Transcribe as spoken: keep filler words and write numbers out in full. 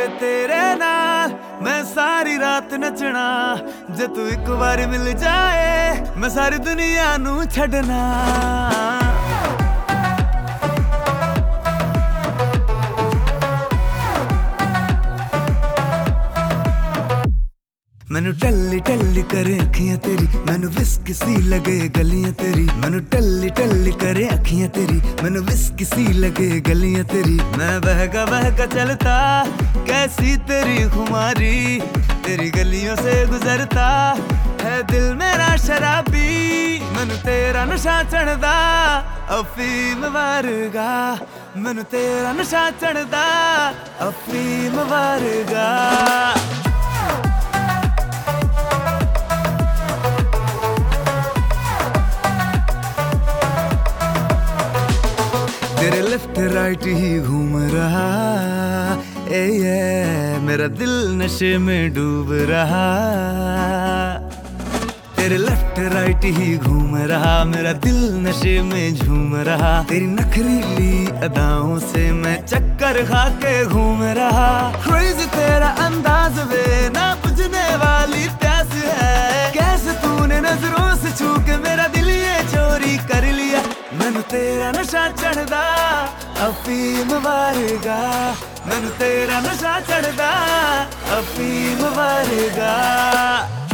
तेरे नाल मैं सारी रात नचना, जे तू एक बार मिल जाए मैं सारी दुनिया नू छड़ना। मैनू टल्ली टल्ली करे अखियां तेरी, मैनू विस्की सी लगे गलियां तेरी। मैनू टल्ली टल्ली करे अखियां तेरी, मैनू विस्की सी लगे गलियां तेरी। मैं बहका बहका चलता कैसी तेरी खुमारी, तेरी गलियों से गुजरता है दिल मेरा शराबी। मैनू तेरा नशा चढ़दा अफीम वारगा, मैनू तेरा नशा चढ़दा अफीम वारगा। तेरे लेफ्ट राइट ही घूम रहा ए ये मेरा दिल नशे में डूब रहा। तेरे लेफ्ट राइट ही घूम रहा मेरा दिल नशे में झूम रहा। तेरी नखरीली अदाओं से मैं चक्कर खा के घूम रहा। क्रेज़ी तेरा अंदाज वे ना बुझने वाली प्यास है, कैसे तूने नजरों से छू के मेरा दिल ये चोरी कर लिया। मैनू तेरा नशा चढ़दा अफीम वारगा, मैनू तेरा नशा चढ़दा अफीम वारगा।